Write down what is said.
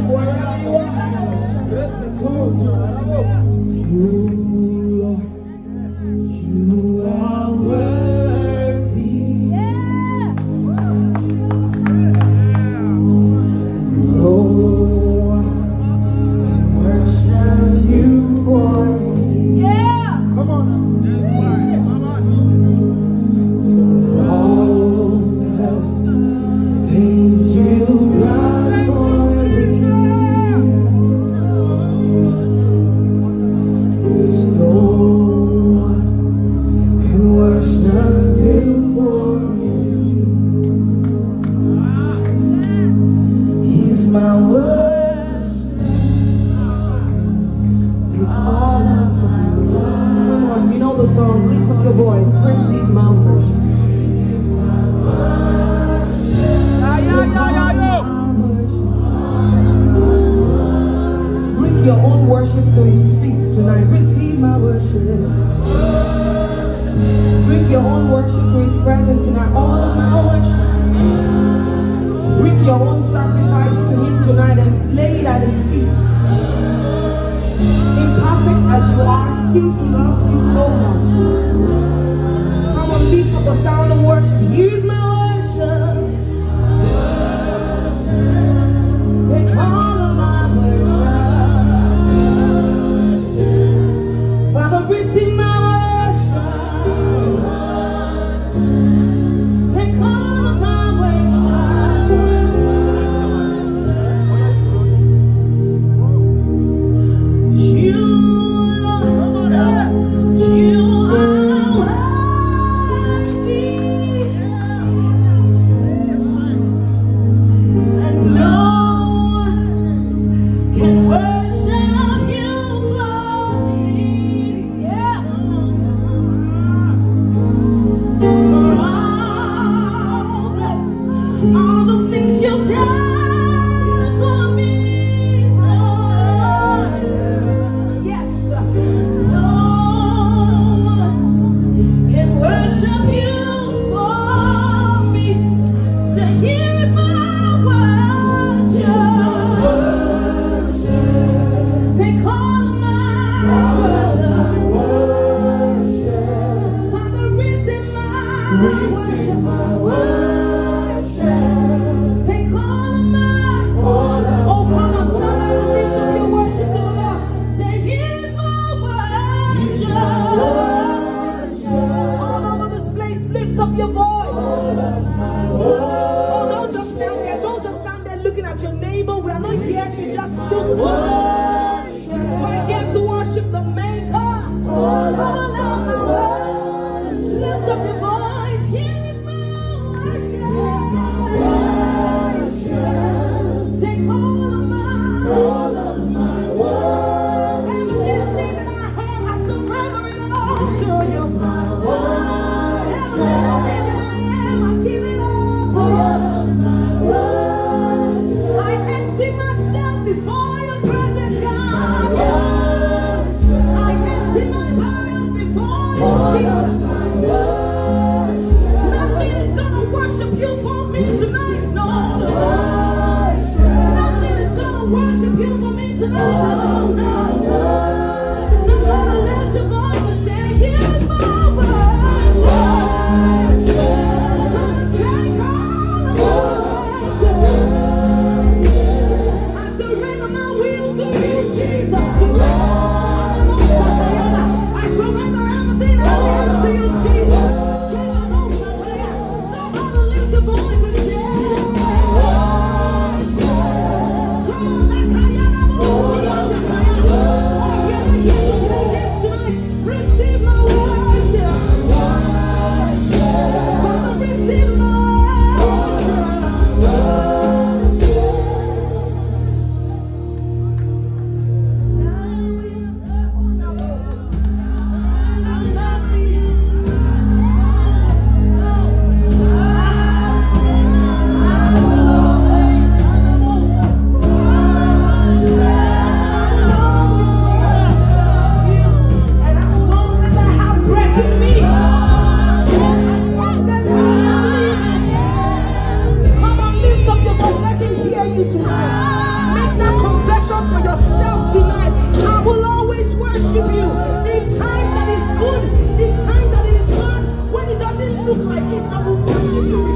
wherever you are. You are worthy. No one can worship you for me. Come on now. For all the things you've done for me. There's no one can worship you for me. Here's my worship. Take all of my worship. Come on, you know the song. Lift up your voice. Receive my worship. Bring your own worship to his feet tonight. Receive my worship. Bring your own worship to his presence tonight. All of my worship. Bring your own sacrifice to him tonight and lay it at his feet. Imperfect as you are, still he loves you so much. Come on, lift up the sound of worship. Here is my worship. Take all of my worship. Father, receive my worship. Take all of my worship. You I empty myself before your presence. God for yourself tonight. I will always worship you. In times that is good, in times that is bad, when it doesn't look like it, I will worship you.